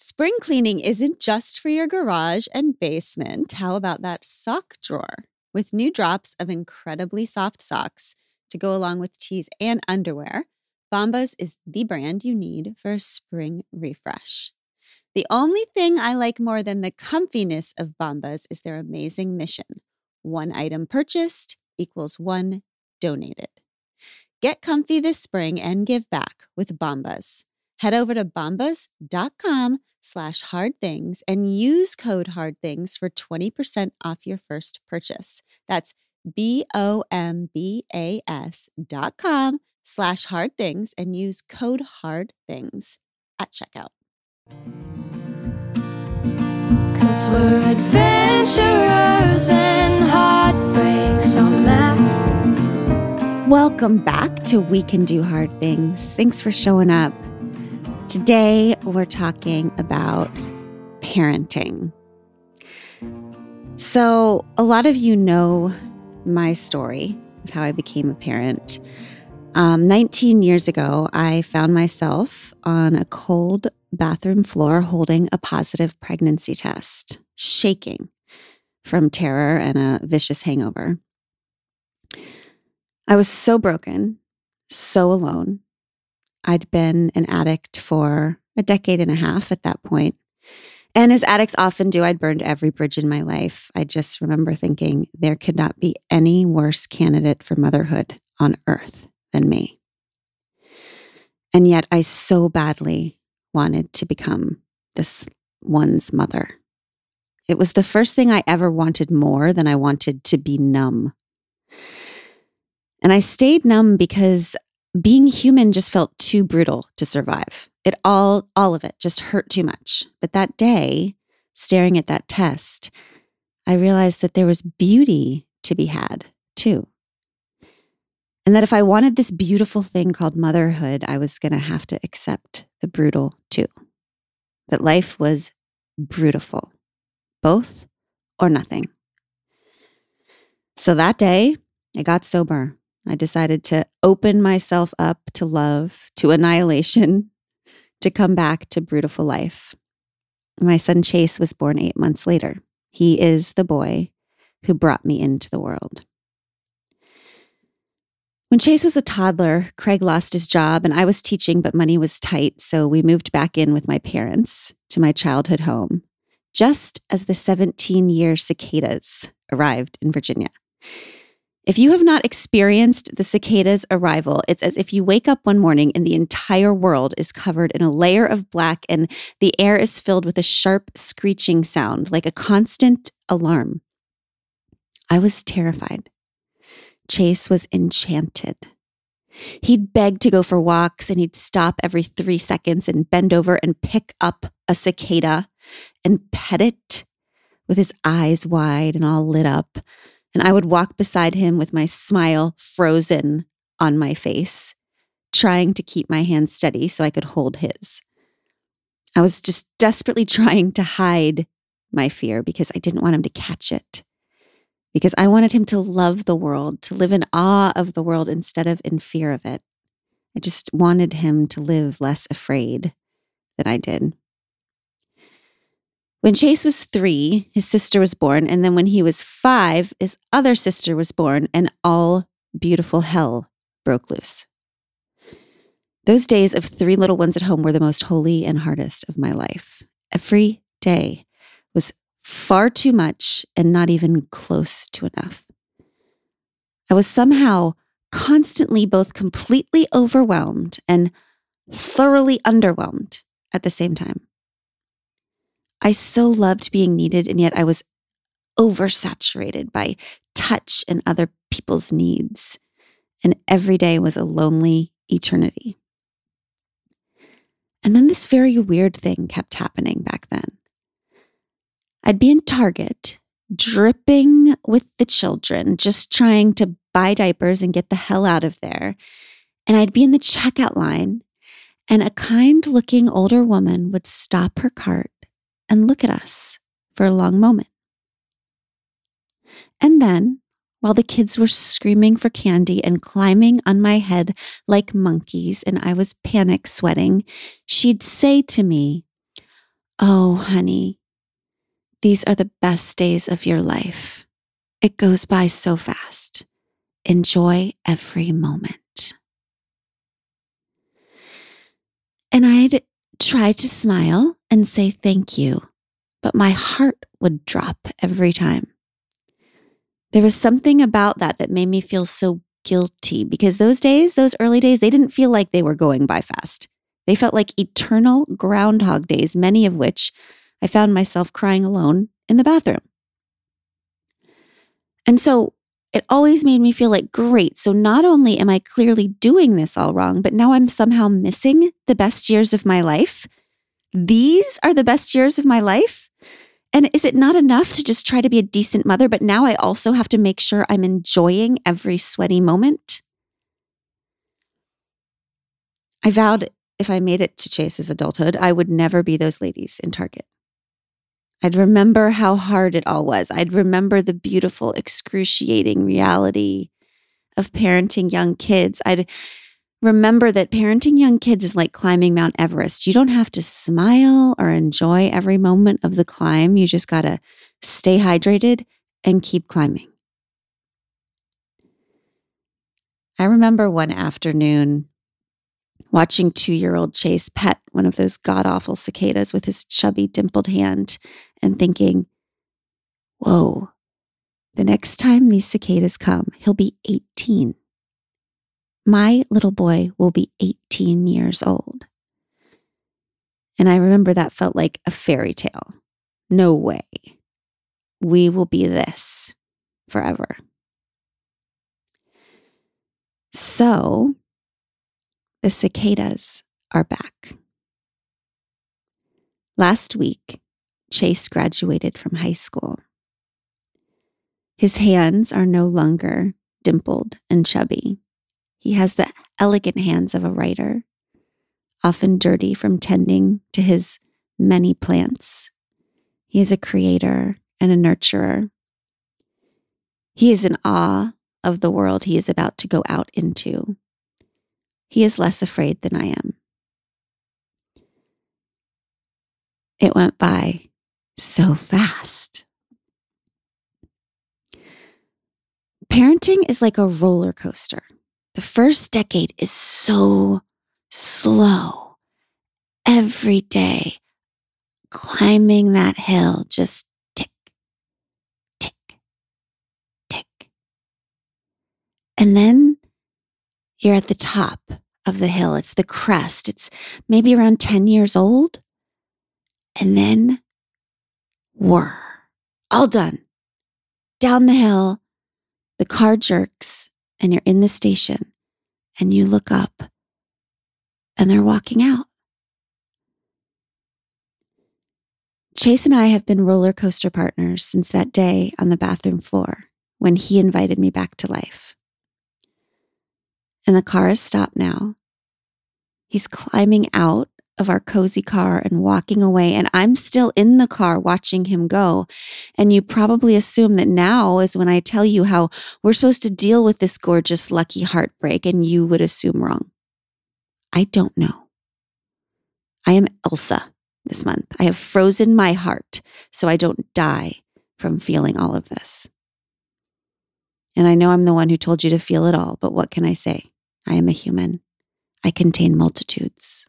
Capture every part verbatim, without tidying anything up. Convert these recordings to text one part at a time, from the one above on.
Spring cleaning isn't just for your garage and basement. How about that sock drawer? With new drops of incredibly soft socks to go along with tees and underwear, Bombas is the brand you need for a spring refresh. The only thing I like more than the comfiness of Bombas is their amazing mission. One item purchased equals one donated. Get comfy this spring and give back with Bombas. Head over to bombas.com slash hard things and use code hard things for twenty percent off your first purchase. That's B-O-M-B-A-S dot com slash hard things and use code hard things at checkout. Cause we're adventurers and heartbreaks on map. Welcome back to We Can Do Hard Things. Thanks for showing up. Today, we're talking about parenting. So, a lot of you know my story of how I became a parent. Um, nineteen years ago, I found myself on a cold bathroom floor holding a positive pregnancy test, shaking from terror and a vicious hangover. I was so broken, so alone. I'd been an addict for a decade and a half at that point. And as addicts often do, I'd burned every bridge in my life. I just remember thinking there could not be any worse candidate for motherhood on earth than me. And yet I so badly wanted to become this one's mother. It was the first thing I ever wanted more than I wanted to be numb. And I stayed numb because being human just felt too brutal to survive. It all, all of it just hurt too much. But that day, staring at that test, I realized that there was beauty to be had too. And that if I wanted this beautiful thing called motherhood, I was going to have to accept the brutal too. That life was brutal, both or nothing. So that day, I got sober. I decided to open myself up to love, to annihilation, to come back to beautiful life. My son Chase was born eight months later. He is the boy who brought me into the world. When Chase was a toddler, Craig lost his job and I was teaching, but money was tight, so we moved back in with my parents to my childhood home, just as the seventeen-year cicadas arrived in Virginia. If you have not experienced the cicadas' arrival, it's as if you wake up one morning and the entire world is covered in a layer of black and the air is filled with a sharp screeching sound, like a constant alarm. I was terrified. Chase was enchanted. He'd beg to go for walks and he'd stop every three seconds and bend over and pick up a cicada and pet it with his eyes wide and all lit up. And I would walk beside him with my smile frozen on my face, trying to keep my hand steady so I could hold his. I was just desperately trying to hide my fear because I didn't want him to catch it. Because I wanted him to love the world, to live in awe of the world instead of in fear of it. I just wanted him to live less afraid than I did. When Chase was three, his sister was born, and then when he was five, his other sister was born, and all beautiful hell broke loose. Those days of three little ones at home were the most holy and hardest of my life. Every day was far too much and not even close to enough. I was somehow constantly both completely overwhelmed and thoroughly underwhelmed at the same time. I so loved being needed, and yet I was oversaturated by touch and other people's needs, and every day was a lonely eternity. And then this very weird thing kept happening back then. I'd be in Target, dripping with the children, just trying to buy diapers and get the hell out of there, and I'd be in the checkout line, and a kind-looking older woman would stop her cart and look at us for a long moment. And then, while the kids were screaming for candy and climbing on my head like monkeys and I was panic sweating, she'd say to me, Oh, honey, these are the best days of your life. It goes by so fast. Enjoy every moment. And I'd try to smile and say thank you, but my heart would drop every time. There was something about that that made me feel so guilty because those days, those early days, they didn't feel like they were going by fast. They felt like eternal Groundhog Days, many of which I found myself crying alone in the bathroom. And so it always made me feel like, great, so not only am I clearly doing this all wrong, but now I'm somehow missing the best years of my life. These are the best years of my life? And is it not enough to just try to be a decent mother, but now I also have to make sure I'm enjoying every sweaty moment? I vowed if I made it to Chase's adulthood, I would never be those ladies in Target. I'd remember how hard it all was. I'd remember the beautiful, excruciating reality of parenting young kids. I'd remember that parenting young kids is like climbing Mount Everest. You don't have to smile or enjoy every moment of the climb. You just got to stay hydrated and keep climbing. I remember one afternoon watching two-year-old Chase pet one of those god-awful cicadas with his chubby, dimpled hand and thinking, whoa, the next time these cicadas come, he'll be eighteen. My little boy will be eighteen years old. And I remember that felt like a fairy tale. No way. We will be this forever. So, the cicadas are back. Last week, Chase graduated from high school. His hands are no longer dimpled and chubby. He has the elegant hands of a writer, often dirty from tending to his many plants. He is a creator and a nurturer. He is in awe of the world he is about to go out into. He is less afraid than I am. It went by so fast. Parenting is like a roller coaster. The first decade is so slow. Every day, climbing that hill, just tick, tick, tick. And then you're at the top of the hill. It's the crest. It's maybe around ten years old. And then, whir, all done. Down the hill, the car jerks, and you're in the station, and you look up, and they're walking out. Chase and I have been roller coaster partners since that day on the bathroom floor when he invited me back to life. And the car has stopped now. He's climbing out of our cozy car and walking away, and I'm still in the car watching him go. And you probably assume that now is when I tell you how we're supposed to deal with this gorgeous, lucky heartbreak, and you would assume wrong. I don't know. I am Elsa this month. I have frozen my heart so I don't die from feeling all of this. And I know I'm the one who told you to feel it all, but what can I say? I am a human. I contain multitudes.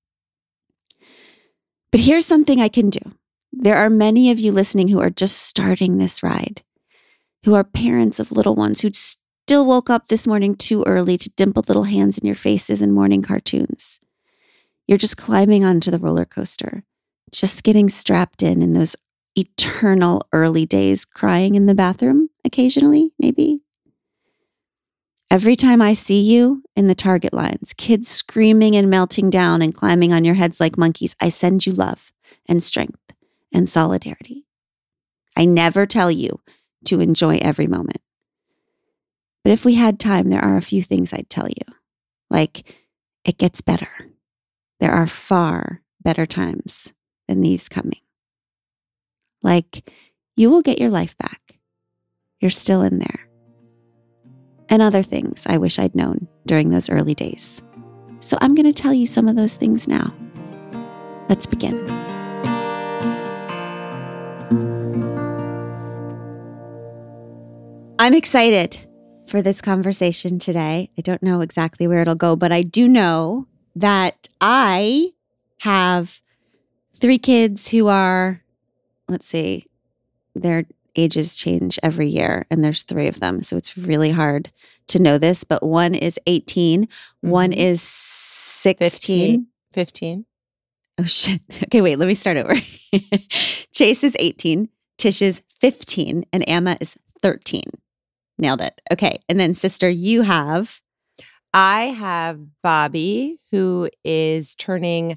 But here's something I can do. There are many of you listening who are just starting this ride, who are parents of little ones who still woke up this morning too early to dimple little hands in your faces in morning cartoons. You're just climbing onto the roller coaster, just getting strapped in in those eternal early days, crying in the bathroom occasionally, maybe. Every time I see you in the Target lines, kids screaming and melting down and climbing on your heads like monkeys, I send you love and strength and solidarity. I never tell you to enjoy every moment. But if we had time, there are a few things I'd tell you. Like, it gets better. There are far better times than these coming. Like, you will get your life back. You're still in there. And other things I wish I'd known during those early days. So I'm going to tell you some of those things now. Let's begin. I'm excited for this conversation today. I don't know exactly where it'll go, but I do know that I have three kids who are, let's see, their ages change every year, and there's three of them. So it's really hard to know this, but one is eighteen, mm-hmm. one is sixteen. fifteen. Oh, shit. Okay, wait, let me start over. Chase is eighteen, Tish is fifteen, and Emma is thirteen. Nailed it. Okay, and then sister, you have? I have Bobby, who is turning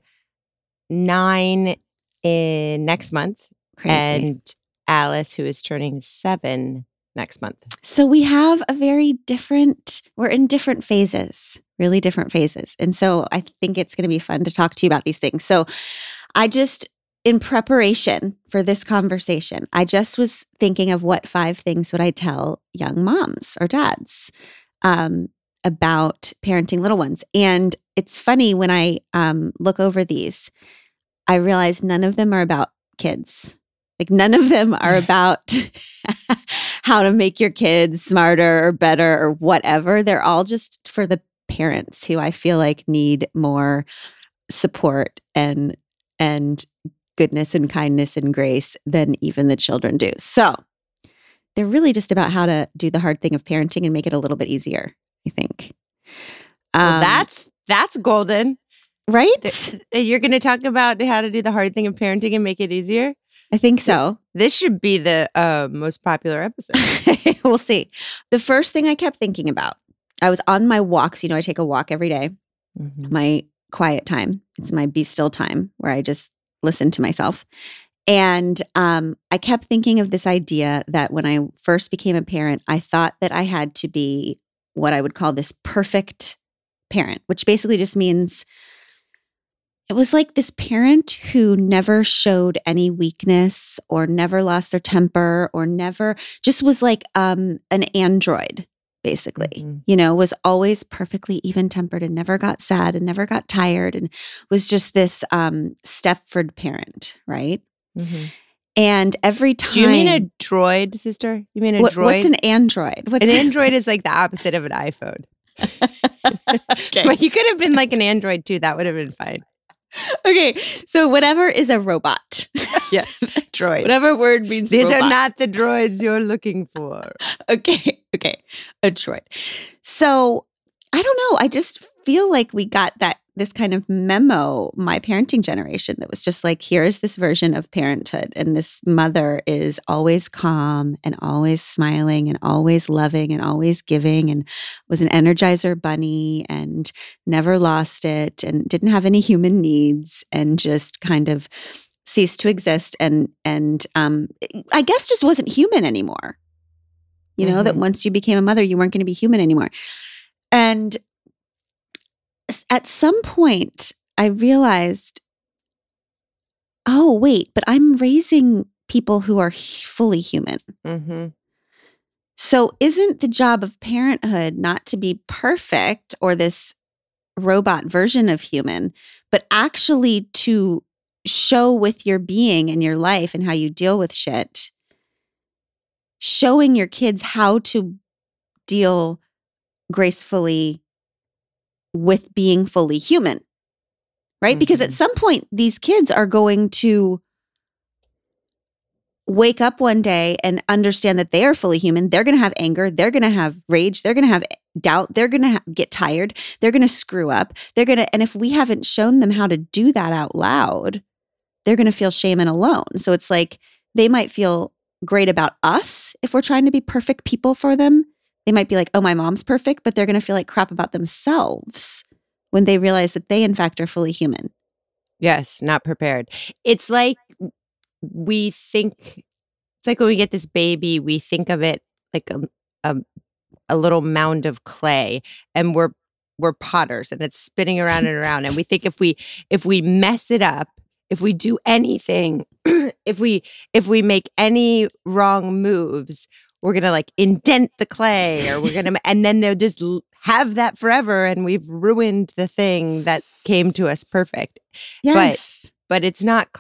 nine in next month. Crazy. And Alice, who is turning seven next month. So we have a very different, we're in different phases, really different phases. And so I think it's going to be fun to talk to you about these things. So I just, in preparation for this conversation, I just was thinking of what five things would I tell young moms or dads um, about parenting little ones. And it's funny when I um, look over these, I realize none of them are about kids. Like none of them are about how to make your kids smarter or better or whatever. They're all just for the parents who I feel like need more support and and goodness and kindness and grace than even the children do. So they're really just about how to do the hard thing of parenting and make it a little bit easier, I think. Um, well, that's that's golden. Right? You're going to talk about how to do the hard thing of parenting and make it easier? I think so. This should be the uh, most popular episode. We'll see. The first thing I kept thinking about, I was on my walks. You know, I take a walk every day, mm-hmm. my quiet time. It's my be still time where I just listen to myself. And um, I kept thinking of this idea that when I first became a parent, I thought that I had to be what I would call this perfect parent, which basically just means it was like this parent who never showed any weakness or never lost their temper or never just was like um, an android, basically, mm-hmm. you know, was always perfectly even tempered and never got sad and never got tired and was just this um, Stepford parent, right? Mm-hmm. And every time. Do you mean a droid, sister? You mean a what, droid? What's an android? What's an android is like the opposite of an iPhone. Okay. But you could have been like an android too. That would have been fine. Okay, so whatever is a robot. Yes, droid. Whatever word means These robot. are not the droids you're looking for. Okay, okay, a droid. So I don't know. I just feel like we got that this kind of memo, my parenting generation, that was just like, here is this version of parenthood. And this mother is always calm and always smiling and always loving and always giving and was an Energizer bunny and never lost it and didn't have any human needs and just kind of ceased to exist. And, and um, I guess just wasn't human anymore. You know, mm-hmm. that once you became a mother, you weren't going to be human anymore. And at some point, I realized, oh, wait, but I'm raising people who are fully human. Mm-hmm. So isn't the job of parenthood not to be perfect or this robot version of human, but actually to show with your being and your life and how you deal with shit, showing your kids how to deal gracefully with being fully human, right? Mm-hmm. Because at some point, these kids are going to wake up one day and understand that they are fully human. They're going to have anger. They're going to have rage. They're going to have doubt. They're going to ha- get tired. They're going to screw up. They're going to, and if we haven't shown them how to do that out loud, they're going to feel shame and alone. So it's like they might feel great about us if we're trying to be perfect people for them. They might be like, oh, my mom's perfect, but they're going to feel like crap about themselves when they realize that they, in fact, are fully human. Yes, not prepared. It's like we think, it's like when we get this baby, we think of it like a, a, a little mound of clay, and we're we're potters, and it's spinning around and around. And we think if we if we mess it up, if we do anything, if we if we make any wrong moves, we're going to like indent the clay, or we're going to, and then they'll just have that forever. And we've ruined the thing that came to us perfect. Yes. But, but it's not clay.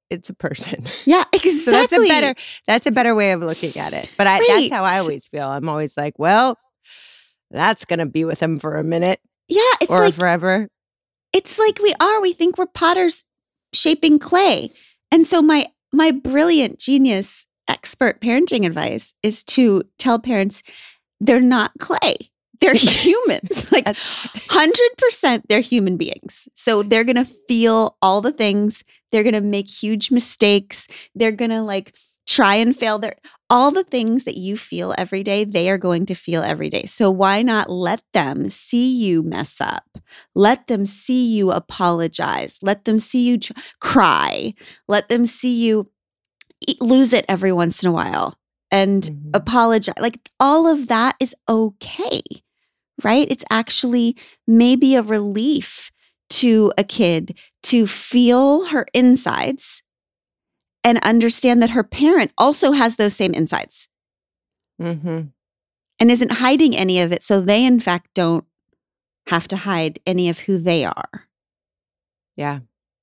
it's a person. Yeah, exactly. So that's a better that's a better way of looking at it. But I, that's how I Right. always feel. I'm always like, well, that's going to be with him for a minute Yeah, it's or like forever. it's like we are. We think we're potters shaping clay. And so my my brilliant genius expert parenting advice is to tell parents they're not clay. They're humans. Like one hundred percent they're human beings. So they're going to feel all the things. They're going to make huge mistakes. They're going to like try and fail. They're, all the things that you feel every day, they are going to feel every day. So why not let them see you mess up? Let them see you apologize. Let them see you tr- cry. Let them see you e- lose it every once in a while and Mhm. apologize. Like all of that is okay, right? It's actually maybe a relief to a kid to feel her insides and understand that her parent also has those same insides Mhm. and isn't hiding any of it. So they, in fact, don't have to hide any of who they are. Yeah.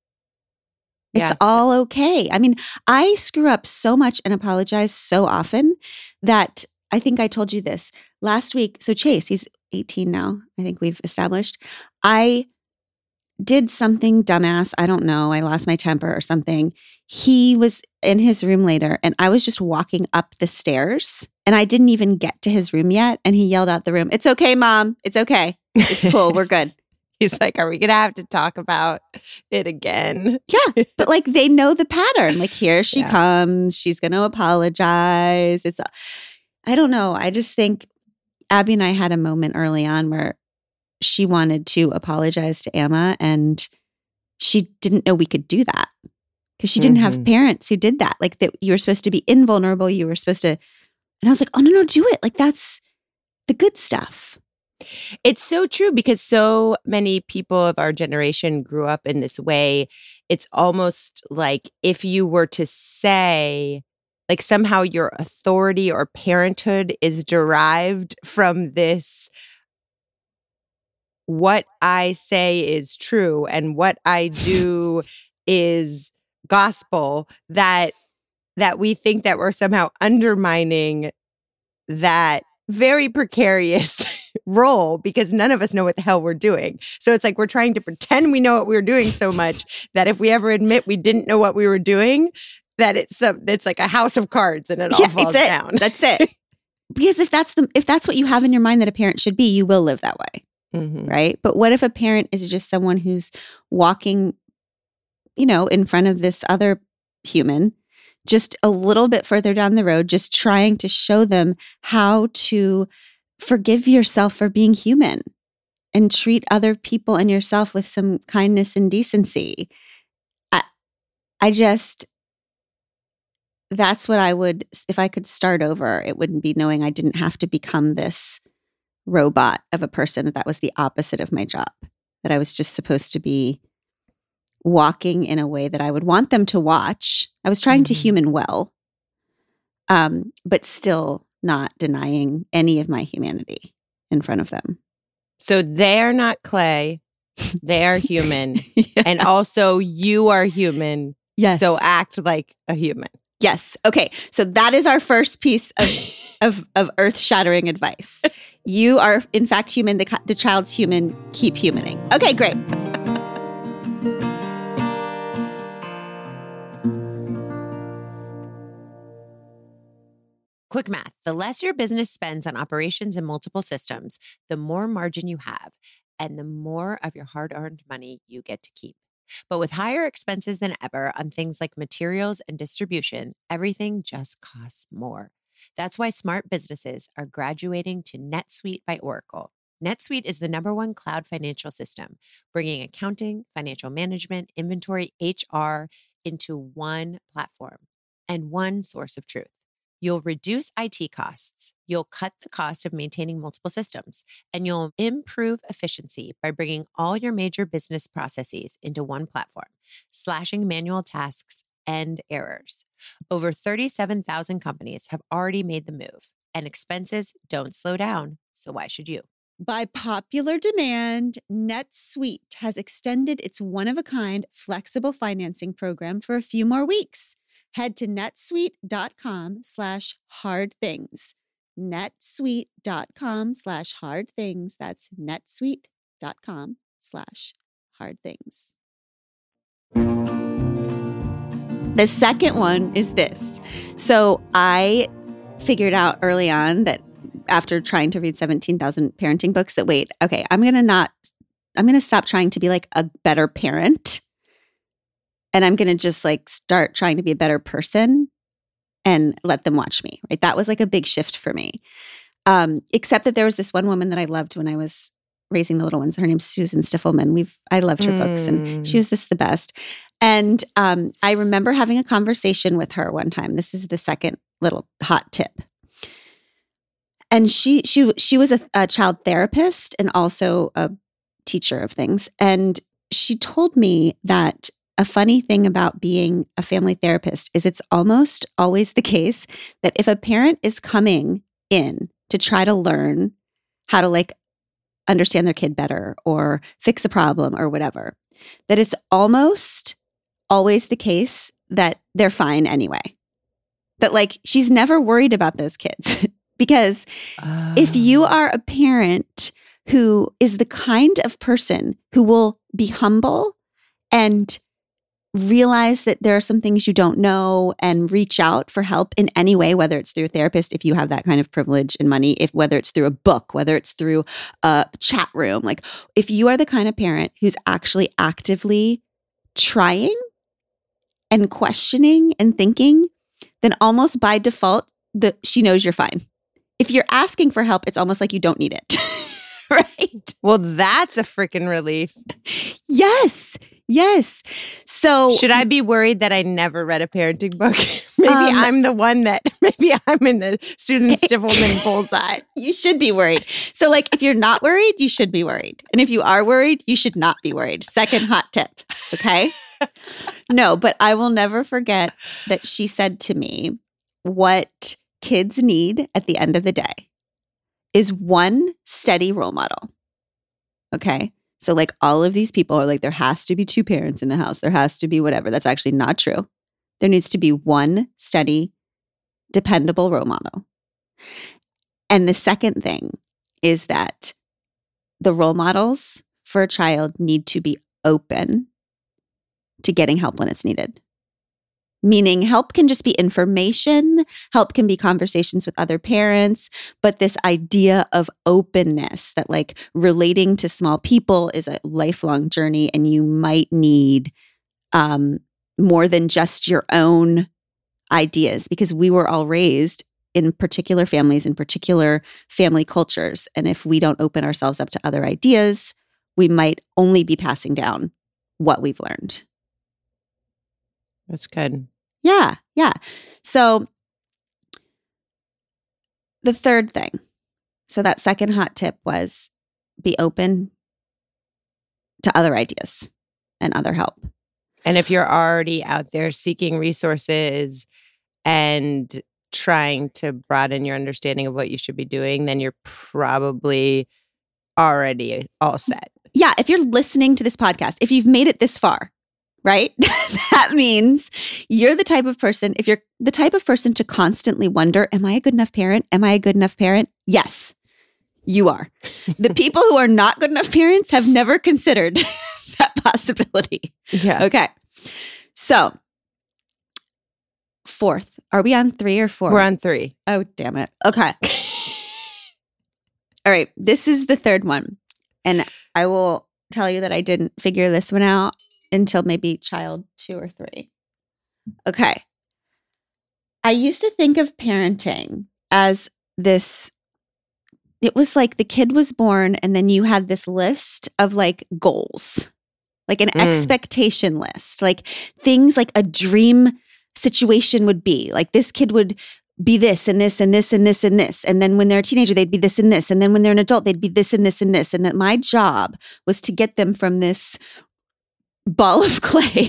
It's Yeah. all okay. I mean, I screw up so much and apologize so often that I think I told you this last week. So Chase, he's eighteen now. I think we've established. I did something dumbass. I don't know. I lost my temper or something. He was in his room later and I was just walking up the stairs and I didn't even get to his room yet. And he yelled out the room, "It's okay, Mom. It's okay. It's cool. We're good." He's like, are we going to have to talk about it again? Yeah. But like they know the pattern. Like here she Yeah. comes. She's going to apologize. It's, I don't know. I just think Abby and I had a moment early on where she wanted to apologize to Emma and she didn't know we could do that because she didn't have Mhm. parents who did that. Like that you were supposed to be invulnerable. You were supposed to, and I was like, oh no, no, do it. Like that's the good stuff. It's so true because so many people of our generation grew up in this way. It's almost like if you were to say, like somehow your authority or parenthood is derived from this, what I say is true and what I do is gospel, that that we think that we're somehow undermining that very precarious role because none of us know what the hell we're doing. So it's like we're trying to pretend we know what we're doing so much that if we ever admit we didn't know what we were doing, that it's some, it's like a house of cards and it all Yeah, falls it's it. down. That's it. Because if that's the if that's what you have in your mind that a parent should be, you will live that way. Mhm. Right? But what if a parent is just someone who's walking, you know, in front of this other human, just a little bit further down the road, just trying to show them how to forgive yourself for being human and treat other people and yourself with some kindness and decency. I, I just, that's what I would, if I could start over, it wouldn't be knowing I didn't have to become this robot of a person, that that was the opposite of my job, that I was just supposed to be walking in a way that I would want them to watch. I was trying to Mhm. human well, um, but still not denying any of my humanity in front of them. So they're not clay, they are human. Yeah. And also you are human. Yes. So act like a human. Yes. Okay. So that is our first piece of of, of earth-shattering advice. You are, in fact, human. The, the child's human. Keep humaning. Okay, great. Quick math. The less your business spends on operations and multiple systems, the more margin you have and the more of your hard-earned money you get to keep. But with higher expenses than ever on things like materials and distribution, everything just costs more. That's why smart businesses are graduating to NetSuite by Oracle. NetSuite is the number one cloud financial system, bringing accounting, financial management, inventory, H R into one platform and one source of truth. You'll reduce I T costs, you'll cut the cost of maintaining multiple systems, and you'll improve efficiency by bringing all your major business processes into one platform, slashing manual tasks and errors. Over thirty-seven thousand companies have already made the move, and expenses don't slow down, so why should you? By popular demand, NetSuite has extended its one-of-a-kind flexible financing program for a few more weeks. Head to netsuite.com slash hard things. netsuite.com slash hard things. That's netsuite.com slash hard things. The second one is this. So I figured out early on that after trying to read seventeen thousand parenting books that, wait, okay, I'm going to not, I'm going to stop trying to be like a better parent. And I'm going to just like start trying to be a better person and let them watch me, right? That was like a big shift for me. Um, except that there was this one woman that I loved when I was raising the little ones. Her name's Susan Stiffelman. We've, I loved her mm. books and she was just the best. And um, I remember having a conversation with her one time. This is the second little hot tip. And she she she was a, a child therapist and also a teacher of things. And she told me that a funny thing about being a family therapist is it's almost always the case that if a parent is coming in to try to learn how to like understand their kid better or fix a problem or whatever, that it's almost always the case that they're fine anyway. That like she's never worried about those kids. Because uh. if you are a parent who is the kind of person who will be humble and realize that there are some things you don't know and reach out for help in any way, whether it's through a therapist, if you have that kind of privilege and money, if whether it's through a book, whether it's through a chat room, like if you are the kind of parent who's actually actively trying and questioning and thinking, then almost by default, the, she knows you're fine. If you're asking for help, it's almost like you don't need it, right? Well, that's a freaking relief. Yes, yes. So should I be worried that I never read a parenting book? Maybe um, I'm the one that, maybe I'm in the Susan Stiffelman bullseye. You should be worried. So like, if you're not worried, you should be worried. And if you are worried, you should not be worried. Second hot tip, okay? No, but I will never forget that she said to me, what kids need at the end of the day is one steady role model. Okay. So like all of these people are like, there has to be two parents in the house. There has to be whatever. That's actually not true. There needs to be one steady, dependable role model. And the second thing is that the role models for a child need to be open to getting help when it's needed. Meaning help can just be information, help can be conversations with other parents, but this idea of openness that like relating to small people is a lifelong journey and you might need um, more than just your own ideas because we were all raised in particular families, in particular family cultures. And if we don't open ourselves up to other ideas, we might only be passing down what we've learned. That's good. Yeah, yeah. So the third thing, so that second hot tip was be open to other ideas and other help. And if you're already out there seeking resources and trying to broaden your understanding of what you should be doing, then you're probably already all set. Yeah, if you're listening to this podcast, if you've made it this far, right? That means you're the type of person, if you're the type of person to constantly wonder, am I a good enough parent? Am I a good enough parent? Yes, you are. The people who are not good enough parents have never considered that possibility. Yeah. Okay. So, fourth, are we on three or four? We're on three. Oh, damn it. Okay. All right. This is the third one. And I will tell you that I didn't figure this one out until maybe child two or three. Okay. I used to think of parenting as this, it was like the kid was born and then you had this list of like goals, like an mm. expectation list, like things like a dream situation would be. Like this kid would be this and this and this and this and this. And then when they're a teenager, they'd be this and this. And then when they're an adult, they'd be this and this and this. And that my job was to get them from this ball of clay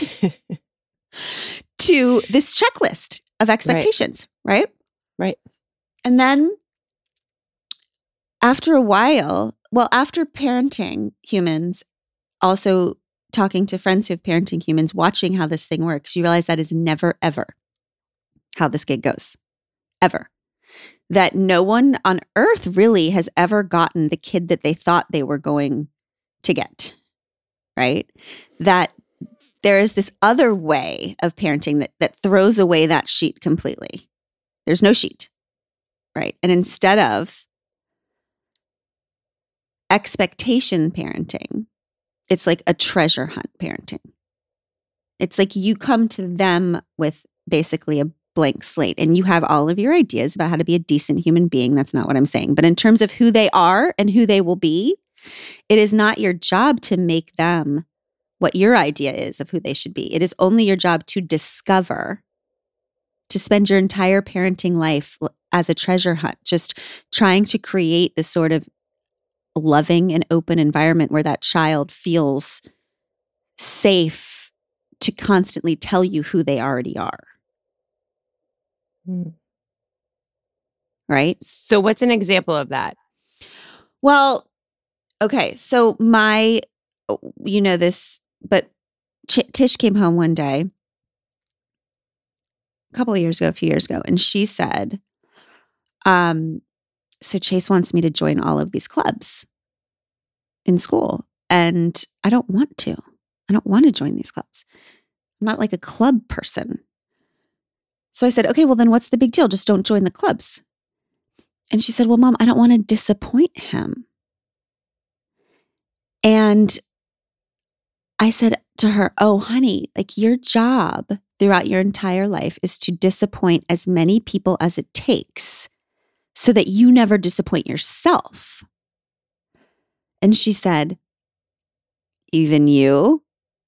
to this checklist of expectations, right? Right. And then after a while, well, after parenting humans, also talking to friends who have parenting humans, watching how this thing works, you realize that is never, ever how this gig goes. Ever. That no one on earth really has ever gotten the kid that they thought they were going to get, right? That there is this other way of parenting that, that throws away that sheet completely. There's no sheet, right? And instead of expectation parenting, it's like a treasure hunt parenting. It's like you come to them with basically a blank slate and you have all of your ideas about how to be a decent human being. That's not what I'm saying. But in terms of who they are and who they will be, it is not your job to make them what your idea is of who they should be. It is only your job to discover, to spend your entire parenting life as a treasure hunt, just trying to create this sort of loving and open environment where that child feels safe to constantly tell you who they already are. Hmm. Right? So what's an example of that? Well, okay. So my, you know this, but Ch- Tish came home one day, a couple of years ago, a few years ago, and she said, um, so Chase wants me to join all of these clubs in school. And I don't want to. I don't want to join these clubs. I'm not like a club person. So I said, okay, well then what's the big deal? Just don't join the clubs. And she said, well, Mom, I don't want to disappoint him. And I said to her, oh, honey, like your job throughout your entire life is to disappoint as many people as it takes so that you never disappoint yourself. And she said, even you?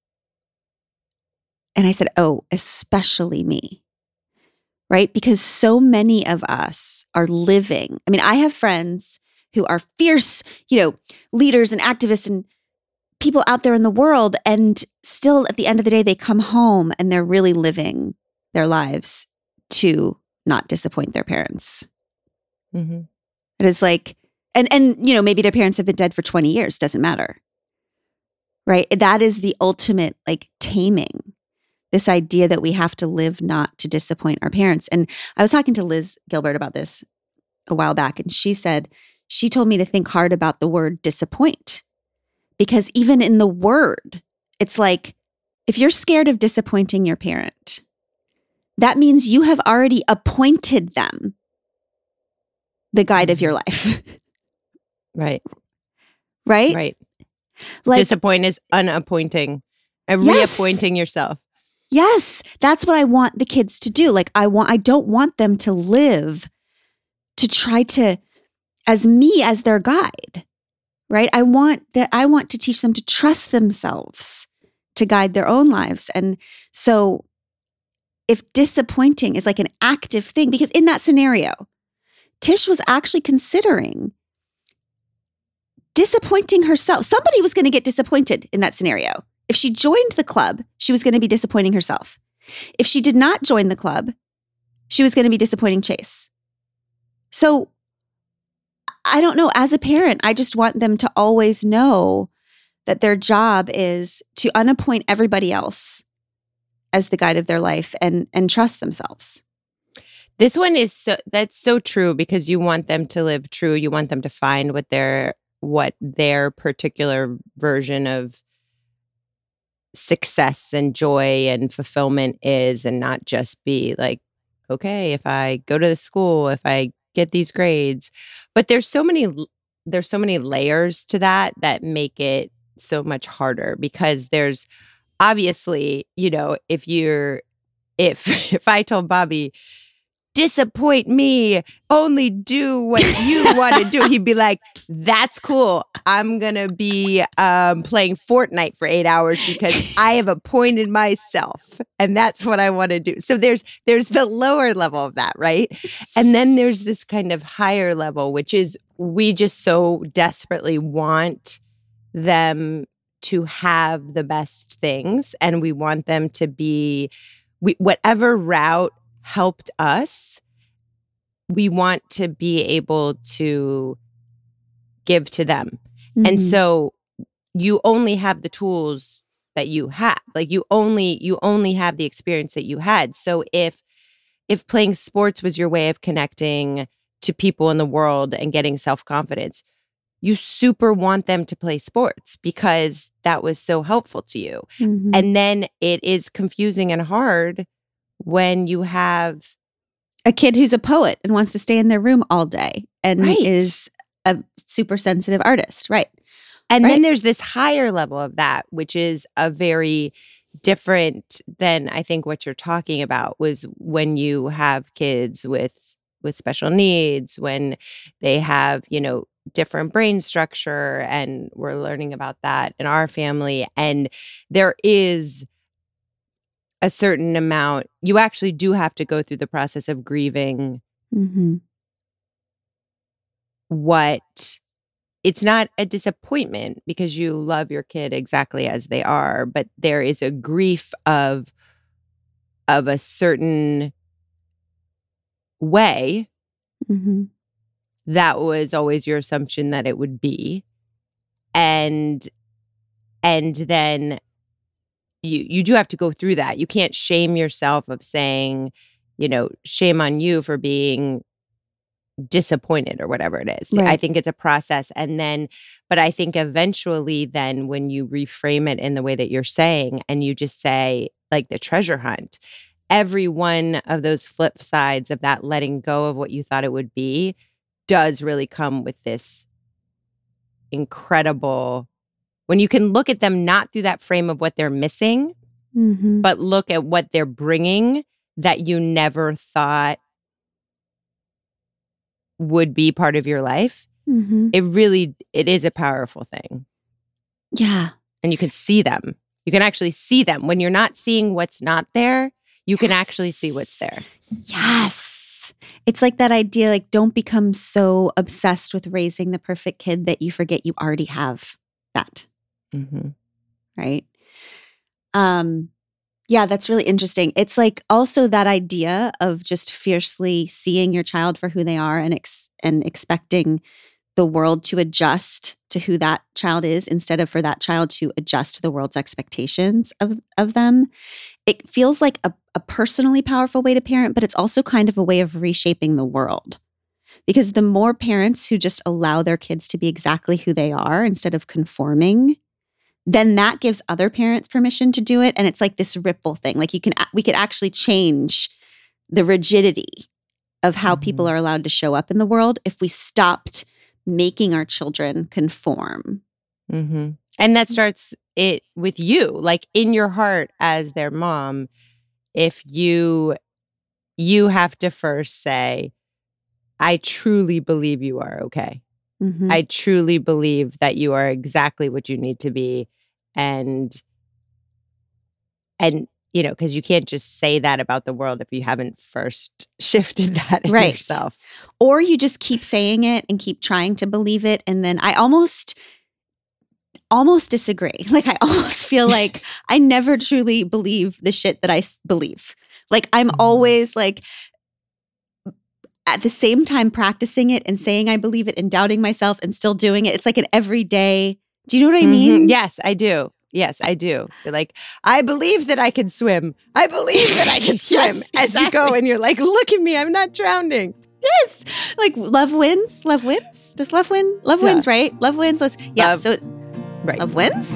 And I said, oh, especially me, right? Because so many of us are living. I mean, I have friends who are fierce, you know, leaders and activists and people out there in the world. And still at the end of the day, they come home and they're really living their lives to not disappoint their parents. Mm-hmm. It is like, and, and, you know, maybe their parents have been dead for twenty years, doesn't matter. Right? That is the ultimate like taming, this idea that we have to live not to disappoint our parents. And I was talking to Liz Gilbert about this a while back, and she said, she told me to think hard about the word disappoint. Because even in the word, it's like, if you're scared of disappointing your parent, that means you have already appointed them the guide of your life. Right. Right? Right. Like, disappoint is unappointing and yes. reappointing yourself. Yes. That's what I want the kids to do. Like I want, I don't want them to live to try to, as me as their guide, right? I want that, I want to teach them to trust themselves to guide their own lives. And so if disappointing is like an active thing, because in that scenario, Tish was actually considering disappointing herself. Somebody was going to get disappointed in that scenario. If she joined the club, she was going to be disappointing herself. If she did not join the club, she was going to be disappointing Chase. So I don't know. As a parent, I just want them to always know that their job is to unappoint everybody else as the guide of their life and, and trust themselves. This one is so, that's so true because you want them to live true. You want them to find what their, what their particular version of success and joy and fulfillment is, and not just be like, okay, if I go to the school, if I get these grades. But there's so many, there's so many layers to that that make it so much harder because there's obviously, you know, if you're, if, if I told Bobby, disappoint me, only do what you want to do, he'd be like, that's cool. I'm going to be um, playing Fortnite for eight hours because I have appointed myself and that's what I want to do. So there's, there's the lower level of that, right? And then there's this kind of higher level, which is we just so desperately want them to have the best things and we want them to be, we, whatever route helped us, we want to be able to give to them. Mhm. And so you only have the tools that you have. Like you only you only have the experience that you had. So if if playing sports was your way of connecting to people in the world and getting self-confidence, you super want them to play sports because that was so helpful to you. Mhm. And then it is confusing and hard when you have a kid who's a poet and wants to stay in their room all day and Right. is a super sensitive artist. Right. And Right. then there's this higher level of that, which is a very different than I think what you're talking about was when you have kids with with special needs, when they have, you know, different brain structure, and we're learning about that in our family. And there is a certain amount, you actually do have to go through the process of grieving Mm-hmm. what it's not a disappointment because you love your kid exactly as they are, but there is a grief of of a certain way Mm-hmm. that was always your assumption that it would be. And and then you you do have to go through that. You can't shame yourself of saying, you know, shame on you for being disappointed or whatever it is. Right. I think it's a process. And then, but I think eventually then when you reframe it in the way that you're saying and you just say like the treasure hunt, every one of those flip sides of that letting go of what you thought it would be does really come with this incredible, when you can look at them not through that frame of what they're missing, Mm-hmm. but look at what they're bringing that you never thought would be part of your life. Mm-hmm. It really, it is a powerful thing. Yeah. And you can see them. You can actually see them. When you're not seeing what's not there, you can actually see what's there. Yes. It's like that idea, like don't become so obsessed with raising the perfect kid that you forget you already have that. Mm-hmm. Right. Um, yeah, that's really interesting. It's like also that idea of just fiercely seeing your child for who they are and ex- and expecting the world to adjust to who that child is instead of for that child to adjust to the world's expectations of, of them. It feels like a, a personally powerful way to parent, but it's also kind of a way of reshaping the world. Because the more parents who just allow their kids to be exactly who they are instead of conforming, then that gives other parents permission to do it. And it's like this ripple thing. Like you can, we could actually change the rigidity of how Mm-hmm. people are allowed to show up in the world if we stopped making our children conform. Mm-hmm. And that starts it with you, like in your heart as their mom. If you, you have to first say, I truly believe you are okay. Mm-hmm. I truly believe that you are exactly what you need to be. And, and, you know, because you can't just say that about the world if you haven't first shifted that in Right. yourself. Or you just keep saying it and keep trying to believe it. And then I almost, almost disagree. Like I almost feel like I never truly believe the shit that I s- believe. Like I'm Mhm. always like, at the same time practicing it and saying I believe it and doubting myself and still doing it. It's like an everyday. Do you know what I Mhm. mean? Yes, I do. Yes, I do. You're like, I believe that I can swim. I believe that I can swim. Yes, As you go exactly. and you're like, look at me, I'm not drowning. Yes. Like love wins. Love wins. Does love win? Love Yeah. wins, right? Love wins. Let's yeah. Love- so Right. love wins.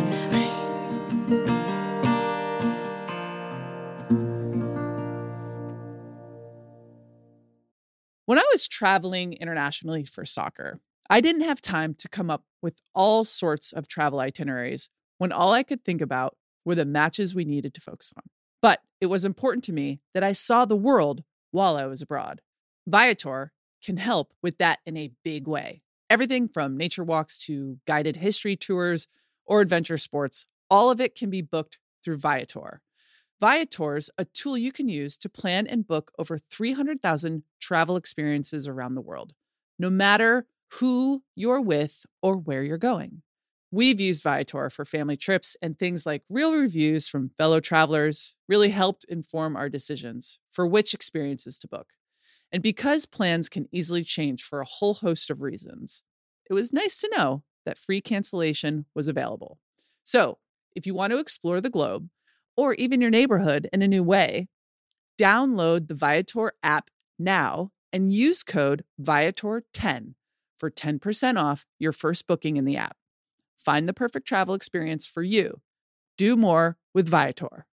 When I was traveling internationally for soccer, I didn't have time to come up with all sorts of travel itineraries when all I could think about were the matches we needed to focus on. But it was important to me that I saw the world while I was abroad. Viator can help with that in a big way. Everything from nature walks to guided history tours or adventure sports, all of it can be booked through Viator. Viator's a tool you can use to plan and book over three hundred thousand travel experiences around the world, no matter who you're with or where you're going. We've used Viator for family trips, and things like real reviews from fellow travelers really helped inform our decisions for which experiences to book. And because plans can easily change for a whole host of reasons, it was nice to know that free cancellation was available. So if you want to explore the globe or even your neighborhood in a new way, download the Viator app now and use code Viator ten for ten percent off your first booking in the app. Find the perfect travel experience for you. Do more with Viator.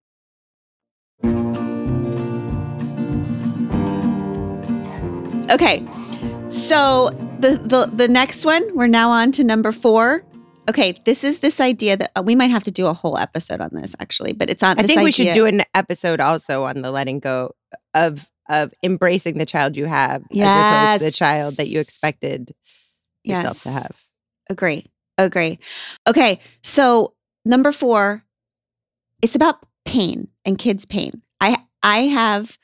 Okay, so the, the the next one, we're now on to number four. Okay, this is this idea that uh, we might have to do a whole episode on this, actually, but it's on. I this think we idea- should do an episode also on the letting go of of embracing the child you have, Yes. as opposed to the child that you expected yourself Yes. to have. Agree. Agree. Okay. So number four, it's about pain and kids' pain. I I have,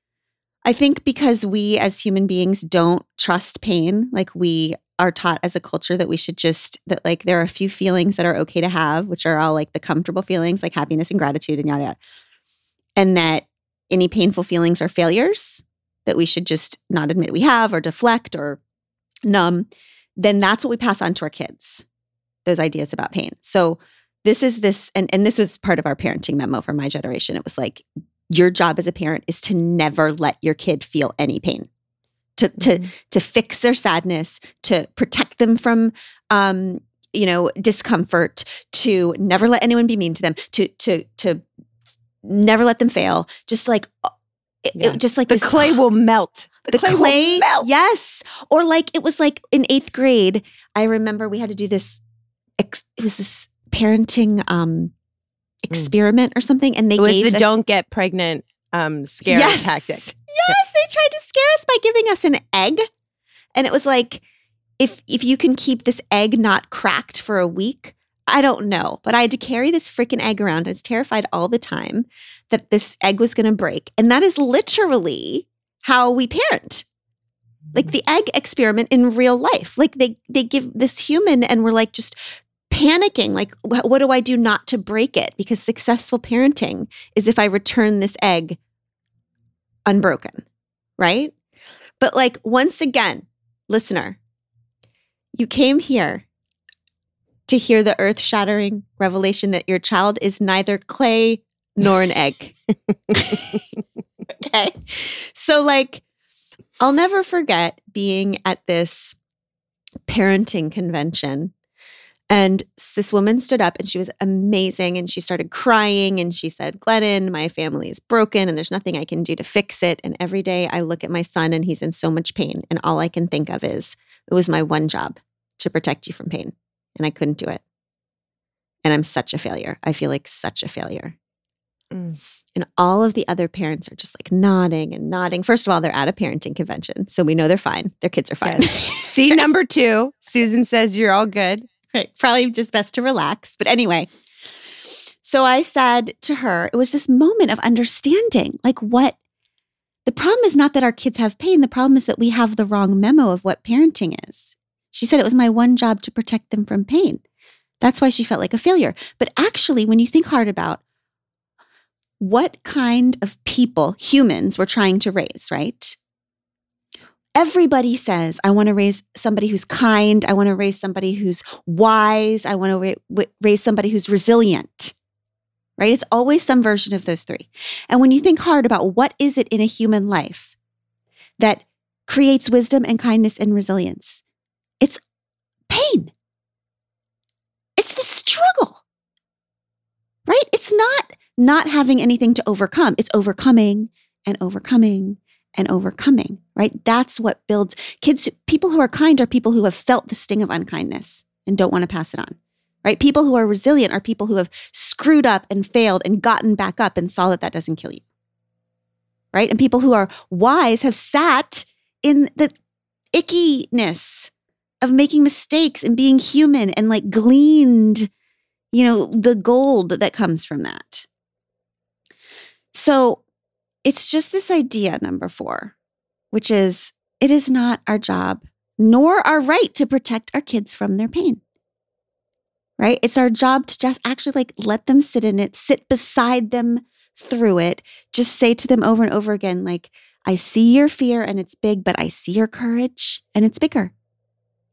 I think because we as human beings don't trust pain, like we are taught as a culture that we should just, that like there are a few feelings that are okay to have, which are all like the comfortable feelings like happiness and gratitude and yada yada. And that any painful feelings are failures that we should just not admit we have or deflect or numb. Then that's what we pass on to our kids, those ideas about pain. So this is this, and, and this was part of our parenting memo for my generation. It was like, your job as a parent is to never let your kid feel any pain, to to Mhm. to fix their sadness, to protect them from, um, you know, discomfort, to never let anyone be mean to them, to to to never let them fail. Just like, it- Yeah. it- just like The this- clay will melt. the clay, will melt. yes. Or like it was like in eighth grade, I remember we had to do this. Ex- it was this parenting um, experiment or something, and they It was gave the us, don't get pregnant um, scare Yes. tactic. Yes, they tried to scare us by giving us an egg, and it was like, if if you can keep this egg not cracked for a week, I don't know, but I had to carry this freaking egg around. I was terrified all the time that this egg was going to break, and that is literally how we parent. Like the egg experiment in real life. Like they they give this human, and we're like just panicking. Like, wh- what do I do not to break it? Because successful parenting is if I return this egg unbroken, right? But like, once again, listener, you came here to hear the earth-shattering revelation that your child is neither clay nor an egg. Okay? So like, I'll never forget being at this parenting convention, and this woman stood up and she was amazing, and she started crying and she said, Glennon, my family is broken and there's nothing I can do to fix it. And every day I look at my son and he's in so much pain, and all I can think of is, it was my one job to protect you from pain, and I couldn't do it. And I'm such a failure. I feel like such a failure. Mm. And all of the other parents are just like nodding and nodding. First of all, they're at a parenting convention, so we know they're fine. Their kids are fine. See number two. Susan says you're all good. Right. Probably just best to relax. But anyway, so I said to her, it was this moment of understanding, like what the problem is not that our kids have pain. The problem is that we have the wrong memo of what parenting is. She said it was my one job to protect them from pain. That's why she felt like a failure. But actually, when you think hard about what kind of people, humans, we're trying to raise, right? Everybody says, I want to raise somebody who's kind. I want to raise somebody who's wise. I want to ra- raise somebody who's resilient, right? It's always some version of those three. And when you think hard about what is it in a human life that creates wisdom and kindness and resilience, it's pain. It's the struggle, right? It's not not having anything to overcome. It's overcoming and overcoming and overcoming, right? That's what builds kids. People who are kind are people who have felt the sting of unkindness and don't want to pass it on, right? People who are resilient are people who have screwed up and failed and gotten back up and saw that that doesn't kill you, right? And people who are wise have sat in the ickiness of making mistakes and being human and like gleaned, you know, the gold that comes from that. So it's just this idea, number four, which is it is not our job nor our right to protect our kids from their pain, right? It's our job to just actually like let them sit in it, sit beside them through it, just say to them over and over again, like, I see your fear and it's big, but I see your courage and it's bigger.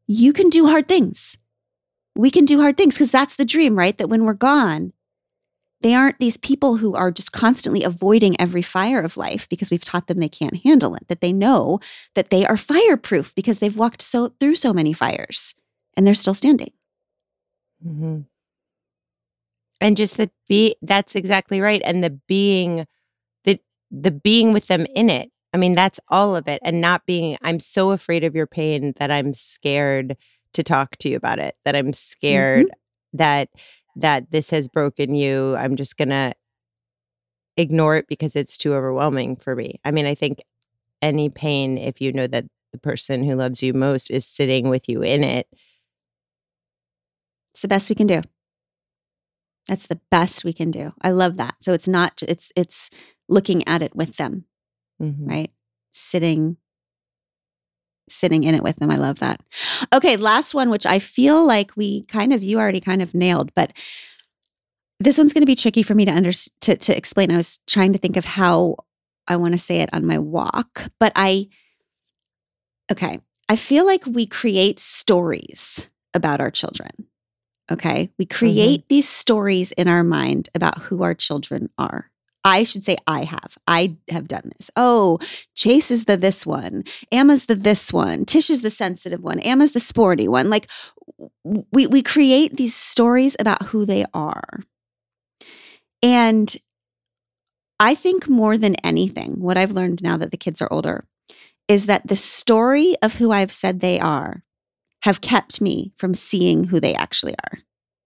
you can do hard things. We can do hard things because that's the dream, right? That when we're gone, they aren't these people who are just constantly avoiding every fire of life because we've taught them they can't handle it, that they know that they are fireproof because they've walked so through so many fires and they're still standing. Mm-hmm. And just the be, that's exactly right. And the being, the, the being with them in it. I mean, that's all of it. And not being, I'm so afraid of your pain that I'm scared to talk to you about it, that I'm scared mm-hmm. that, that this has broken you. I'm just going to ignore it because it's too overwhelming for me. I mean, I think any pain, if you know that the person who loves you most is sitting with you in it. It's the best we can do. That's the best we can do. I love that. So it's not, it's, it's looking at it with them, mm-hmm. right? Sitting, sitting in it with them. I love that. Okay. Last one, which I feel like we kind of, you already kind of nailed, but this one's going to be tricky for me to under, to, to explain. I was trying to think of how I want to say it on my walk, but I, okay. I feel like we create stories about our children. Okay. We create mm-hmm. these stories in our mind about who our children are. I should say I have. I have done this. Oh, Chase is the this one. Emma's the this one. Tish is the sensitive one. Emma's the sporty one. Like we we create these stories about who they are. And I think more than anything, what I've learned now that the kids are older is that the story of who I've said they are have kept me from seeing who they actually are.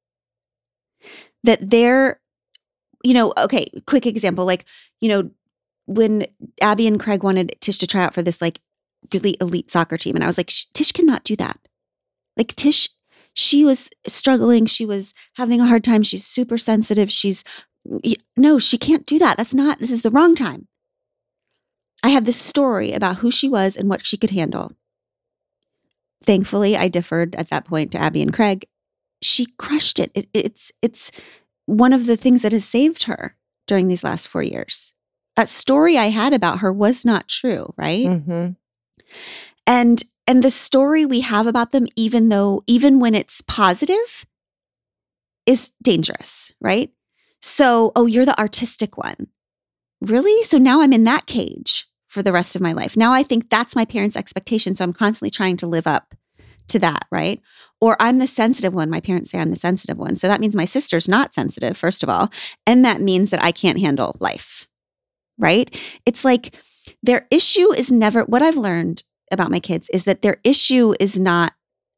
That they're, you know, okay, quick example, like, you know, when Abby and Craig wanted Tish to try out for this like really elite soccer team, and I was like, Tish cannot do that. Like Tish, she was struggling. She was having a hard time. She's super sensitive. She's, no, she can't do that. That's not, this is the wrong time. I had this story about who she was and what she could handle. Thankfully, I deferred at that point to Abby and Craig. She crushed it. it. It's it's one of the things that has saved her during these last four years. That story I had about her was not true, right? Mm-hmm. And and the story we have about them, even though even when it's positive, is dangerous, right? So, oh, you're the artistic one, really? So now I'm in that cage for the rest of my life. Now I think that's my parents' expectation. So I'm constantly trying to live up to that, right? Or I'm the sensitive one. My parents say I'm the sensitive one. So that means my sister's not sensitive, first of all. And that means that I can't handle life, right? It's like their issue is never, what I've learned about my kids is that their issue is not,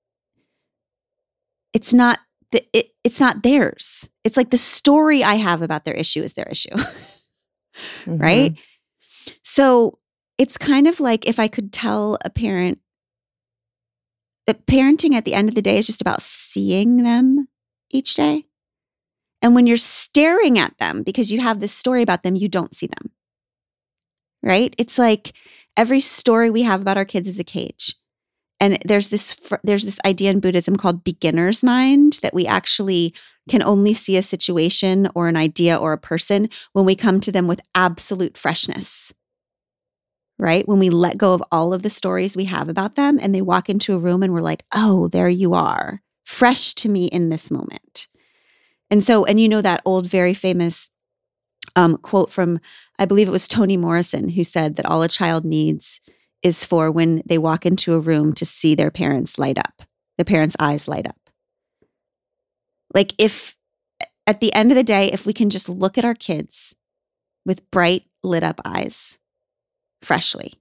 it's not, the, it, it's not theirs. It's like the story I have about their issue is their issue, mm-hmm. right? So it's kind of like if I could tell a parent that parenting at the end of the day is just about seeing them each day. And when you're staring at them because you have this story about them, you don't see them, right? It's like every story we have about our kids is a cage. And there's this there's this idea in Buddhism called beginner's mind, that we actually can only see a situation or an idea or a person when we come to them with absolute freshness. Right? When we let go of all of the stories we have about them and they walk into a room and we're like, oh, there you are, fresh to me in this moment. And so, and you know that old, very famous um, quote from, I believe it was Toni Morrison, who said that all a child needs is for when they walk into a room to see their parents light up, their parents' eyes light up. Like if, at the end of the day, if we can just look at our kids with bright, lit up eyes, freshly.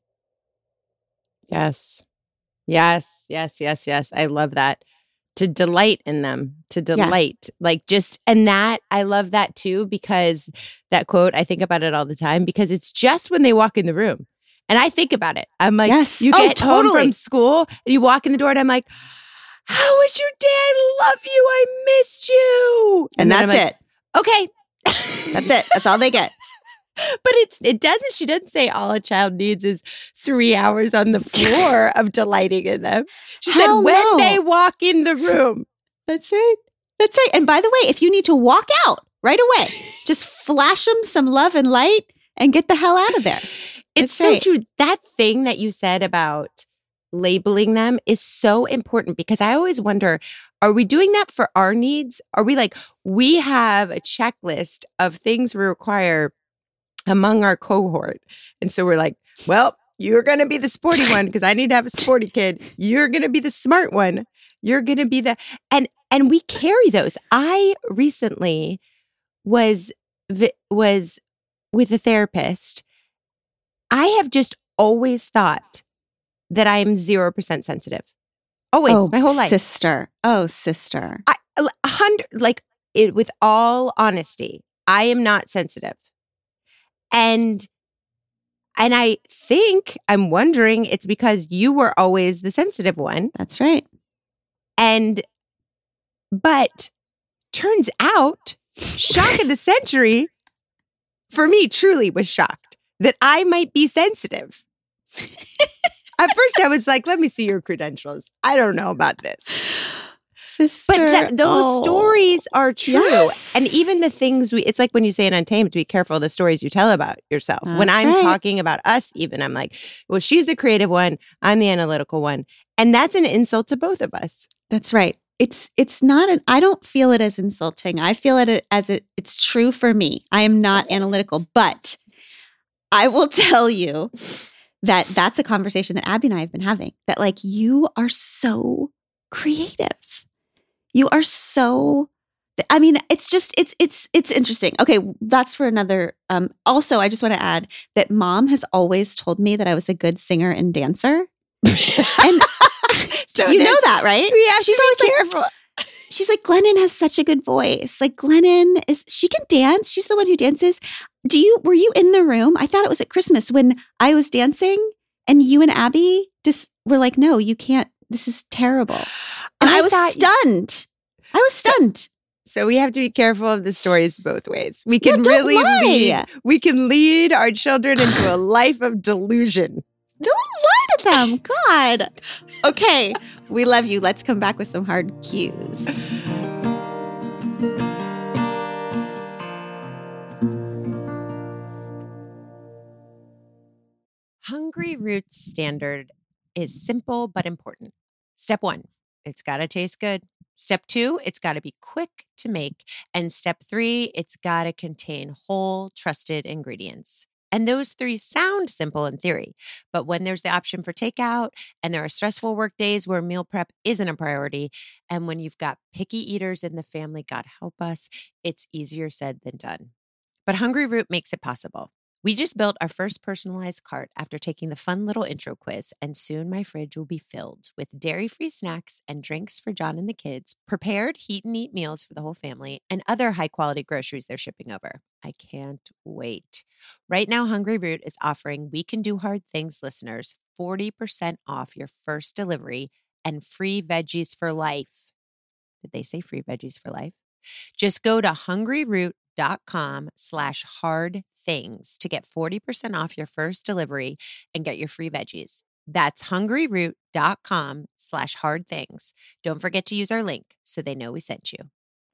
Yes. Yes, yes, yes, yes. I love that. To delight in them, to delight. Yeah. Like just, and that, I love that too, because that quote, I think about it all the time because it's just when they walk in the room. And I think about it. I'm like, yes. you get oh, totally. home from school and you walk in the door and I'm like, how was your day? I love you. I missed you. And, and that's like, it. Okay. That's it. That's all they get. But it's it doesn't, she doesn't say all a child needs is three hours on the floor of delighting in them. She Hell said when no. they walk in the room. That's right. That's right. And by the way, if you need to walk out right away, just flash them some love and light and get the hell out of there. It's That's so right. true. That thing that you said about labeling them is so important because I always wonder, are we doing that for our needs? Are we like, we have a checklist of things we require among our cohort. And so we're like, well, you're going to be the sporty one because I need to have a sporty kid. You're going to be the smart one. You're going to be the, and, and we carry those. I recently was, was with a therapist. I have just always thought that I am zero percent sensitive. Always, oh, my whole life. Sister. Oh, sister. I, a hundred, like it, with all honesty, I am not sensitive. And, and I think, I'm wondering, it's because you were always the sensitive one. That's right. And, but turns out, shock of the century, for me, truly was shocked that I might be sensitive. At first, I was like, let me see your credentials. I don't know about this. Sister. But th- those oh. stories are true. Yes. And even the things we, it's like when you say in Untamed, be careful of the stories you tell about yourself. That's when I'm right. talking about us, even, I'm like, well, she's the creative one. I'm the analytical one. And that's an insult to both of us. That's right. It's it's not an, I don't feel it as insulting. I feel it as it, it's true for me. I am not analytical, but I will tell you that that's a conversation that Abby and I have been having, that like, you are so creative. You are so, I mean, it's just, it's, it's, it's interesting. Okay. That's for another, um, also, I just want to add that Mom has always told me that I was a good singer and dancer. And So you know that, right? Yeah, she's always careful. Like, she's like, Glennon has such a good voice. Like Glennon is, she can dance. She's the one who dances. Do you, were you in the room? I thought it was at Christmas when I was dancing and you and Abby just were like, no, you can't, this is terrible. And I, I was stunned. I was stunned. So we have to be careful of the stories both ways. We can no, really lie. lead, we can lead our children into a life of delusion. Don't lie to them. God. Okay. We love you. Let's come back with some hard cues. Hungry Roots standard is simple but important. Step one, it's got to taste good. Step two, it's got to be quick to make. And step three, it's got to contain whole, trusted ingredients. And those three sound simple in theory, but when there's the option for takeout and there are stressful work days where meal prep isn't a priority, and when you've got picky eaters in the family, God help us, it's easier said than done. But Hungry Root makes it possible. We just built our first personalized cart after taking the fun little intro quiz, and soon my fridge will be filled with dairy-free snacks and drinks for John and the kids, prepared heat-and-eat meals for the whole family, and other high-quality groceries they're shipping over. I can't wait. Right now, Hungry Root is offering We Can Do Hard Things listeners forty percent off your first delivery and free veggies for life. Did they say free veggies for life? Just go to hungryroot.com slash hard things to get forty percent off your first delivery and get your free veggies. That's hungryroot.com slash hard things. Don't forget to use our link so they know we sent you.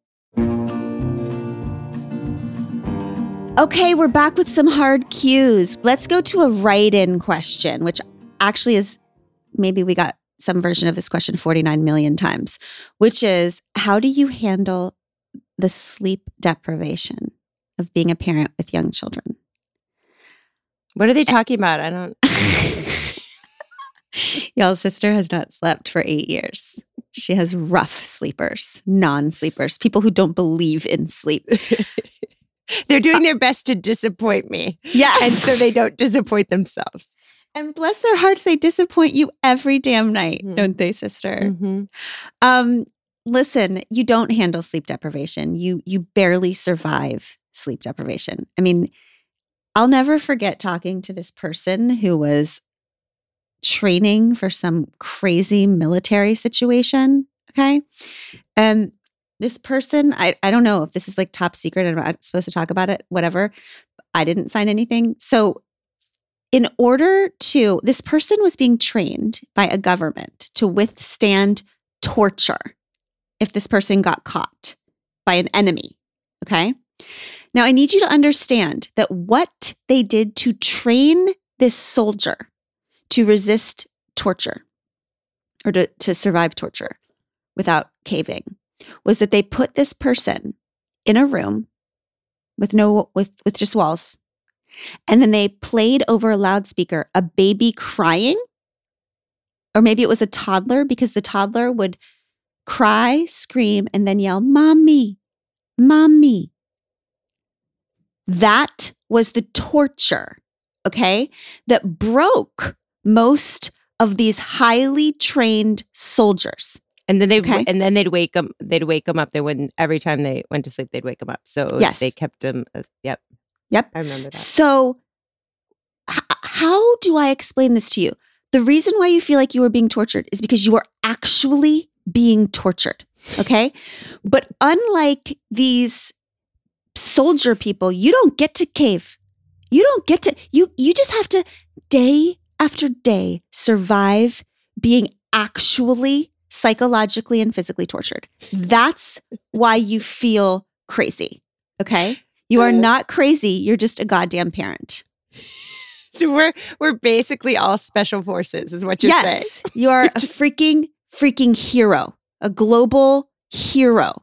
Okay, we're back with some hard cues. Let's go to a write-in question, which actually is, maybe we got some version of this question forty-nine million times, which is, how do you handle the sleep deprivation of being a parent with young children? What are they talking about? I don't... Y'all's sister has not slept for eight years. She has rough sleepers, non-sleepers, people who don't believe in sleep. They're doing their best to disappoint me. Yes. And so they don't disappoint themselves. And bless their hearts, they disappoint you every damn night, mm-hmm. don't they, sister? Mm-hmm. Um, listen, you don't handle sleep deprivation. You you barely survive sleep deprivation. I mean, I'll never forget talking to this person who was training for some crazy military situation, okay? And this person, I, I don't know if this is like top secret, I'm not supposed to talk about it, whatever. I didn't sign anything. So in order to, this person was being trained by a government to withstand torture if this person got caught by an enemy, okay? Now, I need you to understand that what they did to train this soldier to resist torture or to, to survive torture without caving, was that they put this person in a room with no with with just walls, and then they played over a loudspeaker a baby crying, or maybe it was a toddler, because the toddler would cry, scream, and then yell, "Mommy, mommy." That was the torture, okay, that broke most of these highly trained soldiers. And then they Okay. and then they'd wake them. They'd wake them up. They wouldn't every time they went to sleep. They'd wake them up. So Yes. they kept them. Uh, yep, Yep. I remember that. So, h- how do I explain this to you? The reason why you feel like you were being tortured is because you were actually being tortured. Okay. But unlike these soldier people, you don't get to cave. You don't get to, you, you just have to day after day survive being actually psychologically and physically tortured. That's why you feel crazy. Okay. You are not crazy. You're just a goddamn parent. So we're we're basically all special forces, is what you're saying. Yes. You are a freaking, freaking hero, a global hero.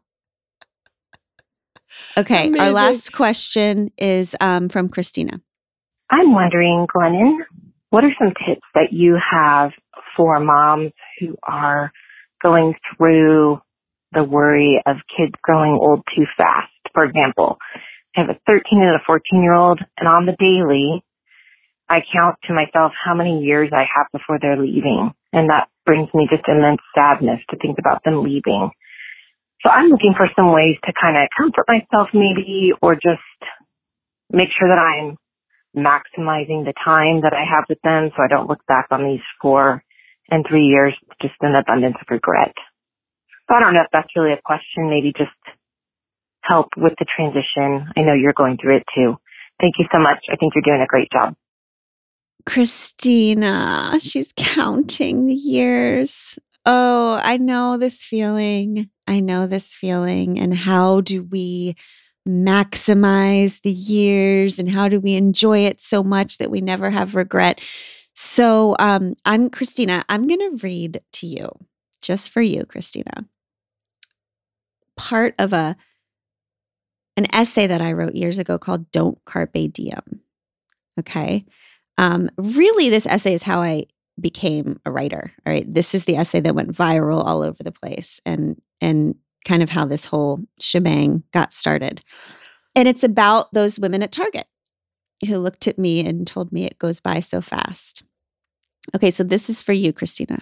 Okay. Our Amazing. last question is um, from Christina. I'm wondering, Glennon, what are some tips that you have for moms who are going through the worry of kids growing old too fast? For example, I have a thirteen and a fourteen year old, and on the daily, I count to myself how many years I have before they're leaving. And that brings me just immense sadness to think about them leaving. So I'm looking for some ways to kind of comfort myself maybe, or just make sure that I'm maximizing the time that I have with them so I don't look back on these four and three years with just an abundance of regret. So I don't know if that's really a question, maybe just help with the transition. I know you're going through it too. Thank you so much. I think you're doing a great job. Christina, she's counting the years. Oh, I know this feeling. I know this feeling. And how do we maximize the years, and how do we enjoy it so much that we never have regret? So um, I'm Christina. I'm going to read to you, just for you, Christina, part of a an essay that I wrote years ago called "Don't Carpe Diem." Okay. Um, really, this essay is how I became a writer. All right. This is the essay that went viral all over the place, and and kind of how this whole shebang got started. And it's about those women at Target who looked at me and told me it goes by so fast. Okay, so this is for you, Christina.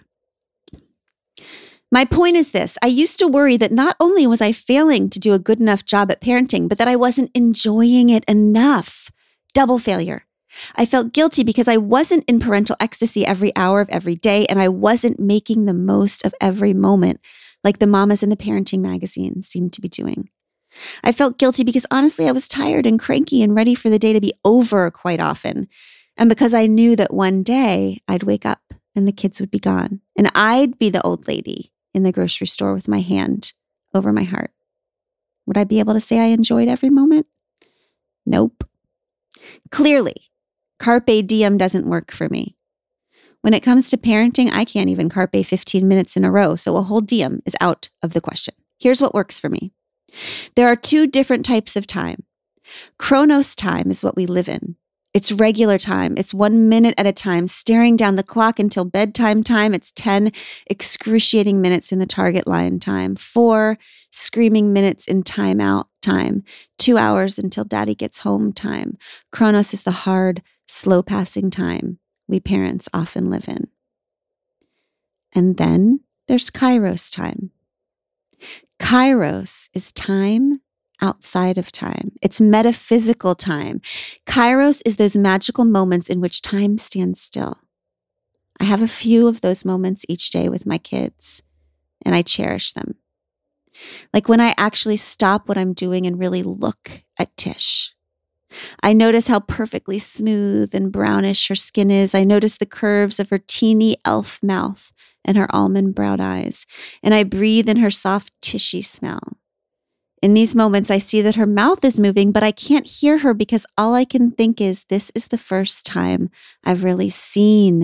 My point is this. I used to worry that not only was I failing to do a good enough job at parenting, but that I wasn't enjoying it enough. Double failure. I felt guilty because I wasn't in parental ecstasy every hour of every day, and I wasn't making the most of every moment like the mamas in the parenting magazine seemed to be doing. I felt guilty because honestly, I was tired and cranky and ready for the day to be over quite often. And because I knew that one day I'd wake up and the kids would be gone, and I'd be the old lady in the grocery store with my hand over my heart. Would I be able to say I enjoyed every moment? Nope. Clearly, carpe diem doesn't work for me. When it comes to parenting, I can't even carpe fifteen minutes in a row, so a whole diem is out of the question. Here's what works for me. There are two different types of time. Chronos time is what we live in. It's regular time. It's one minute at a time, staring down the clock until bedtime time. It's ten excruciating minutes in the target line time, four screaming minutes in timeout time, two hours until daddy gets home time. Chronos is the hard, slow passing time we parents often live in. And then there's Kairos time. Kairos is time outside of time. It's metaphysical time. Kairos is those magical moments in which time stands still. I have a few of those moments each day with my kids, and I cherish them. Like when I actually stop what I'm doing and really look at Tish. I notice how perfectly smooth and brownish her skin is. I notice the curves of her teeny elf mouth and her almond brown eyes. And I breathe in her soft tishy smell. In these moments, I see that her mouth is moving, but I can't hear her because all I can think is, this is the first time I've really seen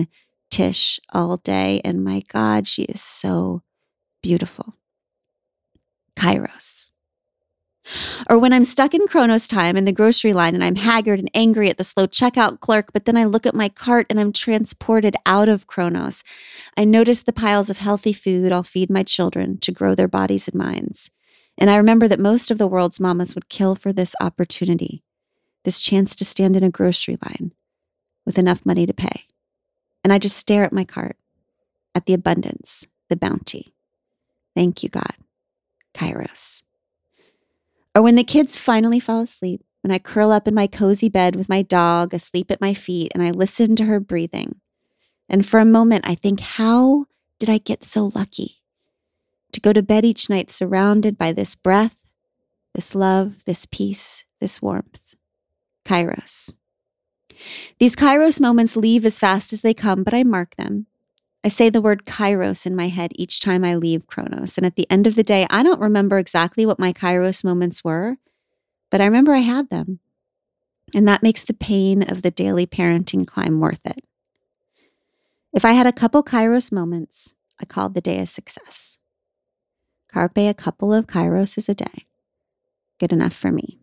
Tish all day, and my God, she is so beautiful. Kairos. Or when I'm stuck in Chronos time in the grocery line and I'm haggard and angry at the slow checkout clerk, but then I look at my cart and I'm transported out of Chronos. I notice the piles of healthy food I'll feed my children to grow their bodies and minds. And I remember that most of the world's mamas would kill for this opportunity, this chance to stand in a grocery line with enough money to pay. And I just stare at my cart, at the abundance, the bounty. Thank you, God. Kairos. Or when the kids finally fall asleep, when I curl up in my cozy bed with my dog asleep at my feet and I listen to her breathing. And for a moment, I think, how did I get so lucky to go to bed each night surrounded by this breath, this love, this peace, this warmth? Kairos. These Kairos moments leave as fast as they come, but I mark them. I say the word Kairos in my head each time I leave Chronos. And at the end of the day, I don't remember exactly what my Kairos moments were, but I remember I had them. And that makes the pain of the daily parenting climb worth it. If I had a couple Kairos moments, I called the day a success. Carpe a couple of Kairoses a day. Good enough for me.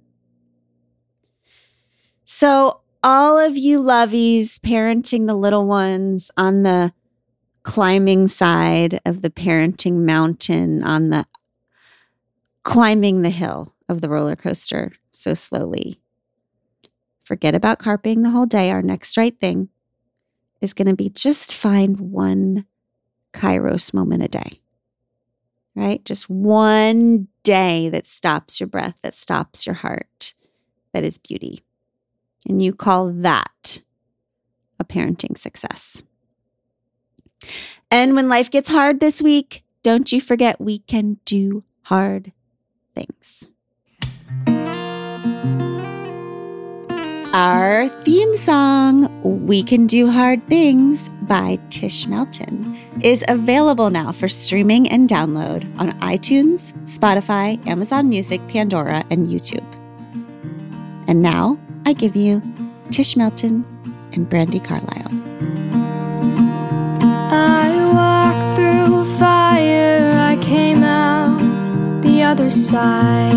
So all of you lovies parenting the little ones on the climbing side of the parenting mountain, on the climbing the hill of the roller coaster so slowly. Forget about carping the whole day. Our next right thing is going to be just find one Kairos moment a day, right? Just one day that stops your breath, that stops your heart, that is beauty. And you call that a parenting success. And when life gets hard this week, don't you forget we can do hard things. Our theme song, We Can Do Hard Things by Tish Melton, is available now for streaming and download on iTunes, Spotify, Amazon Music, Pandora, and YouTube. And now I give you Tish Melton and Brandi Carlile. I walked through fire, I came out the other side.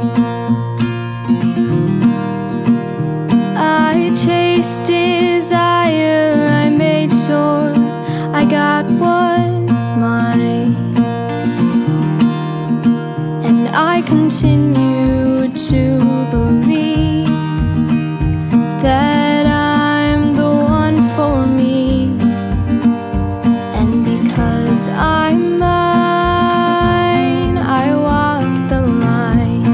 I chased desire, I made sure I got what's mine. And I continue to believe that I'm the one for me. And because I'm mine, I walk the line.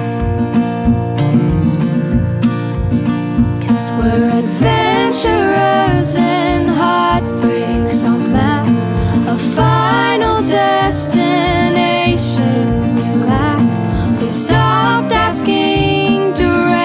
'Cause we're adventurers and heartbreaks on map, a final destination we lack. We've stopped asking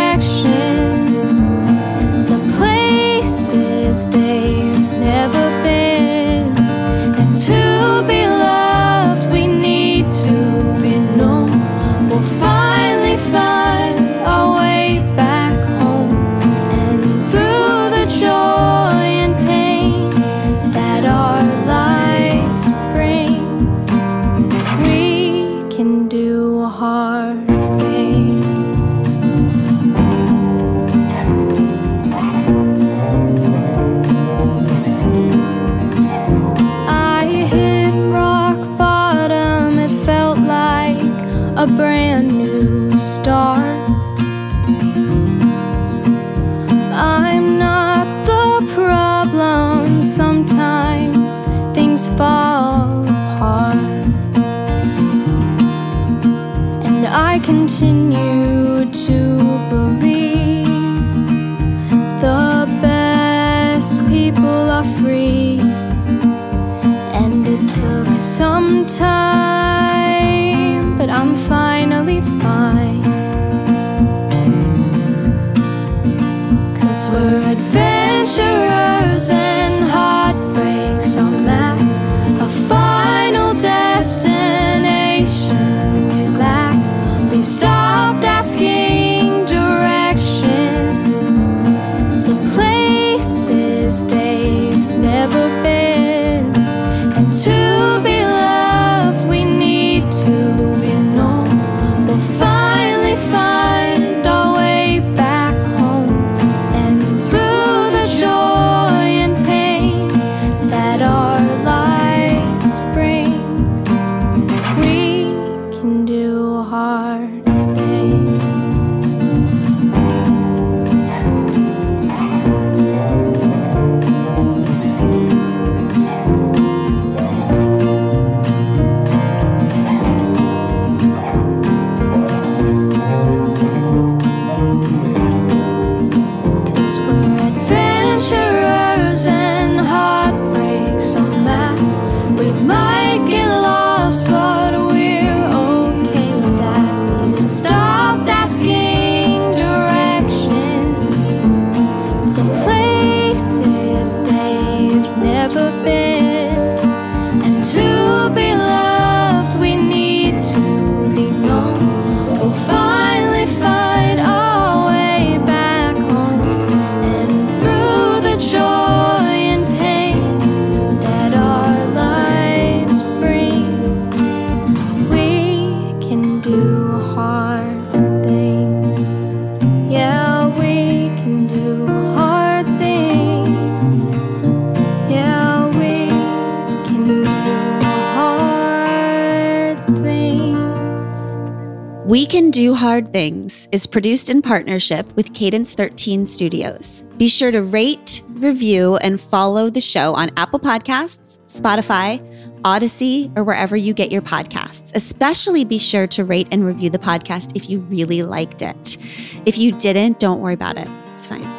directions to places they've never been. And to be loved, we need to be known. We'll finally find our way back home. And through the joy and pain that our lives bring, we can do hard things. I hit rock bottom, it felt like a brand new start. I'm not the problem, sometimes things fall apart. And I continue to believe the best people are free. And it took some time, but I'm finally fine. 'Cause we're adventurers and heartbreaks on map, a final destination we lack. We've stopped asking directions to places they've never been. We Can Do Hard Things is produced in partnership with Cadence thirteen Studios. Be sure to rate, review, and follow the show on Apple Podcasts, Spotify, Odyssey, or wherever you get your podcasts. Especially be sure to rate and review the podcast if you really liked it. If you didn't, don't worry about it. It's fine.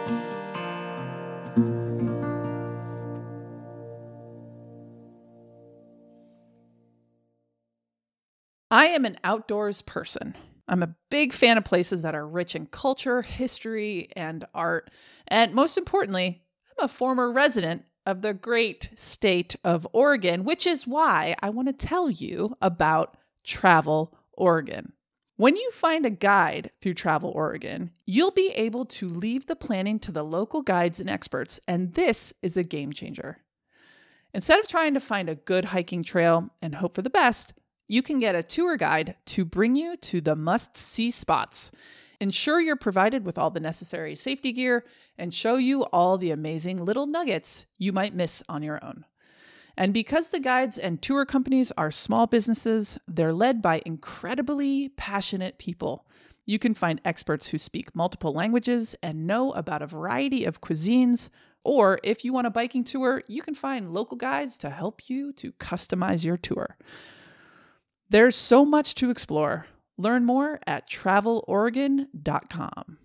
I am an outdoors person. I'm a big fan of places that are rich in culture, history, and art. And most importantly, I'm a former resident of the great state of Oregon, which is why I want to tell you about Travel Oregon. When you find a guide through Travel Oregon, you'll be able to leave the planning to the local guides and experts, and this is a game changer. Instead of trying to find a good hiking trail and hope for the best, you can get a tour guide to bring you to the must-see spots, ensure you're provided with all the necessary safety gear, and show you all the amazing little nuggets you might miss on your own. And because the guides and tour companies are small businesses, they're led by incredibly passionate people. You can find experts who speak multiple languages and know about a variety of cuisines. Or if you want a biking tour, you can find local guides to help you to customize your tour. There's so much to explore. Learn more at travel oregon dot com.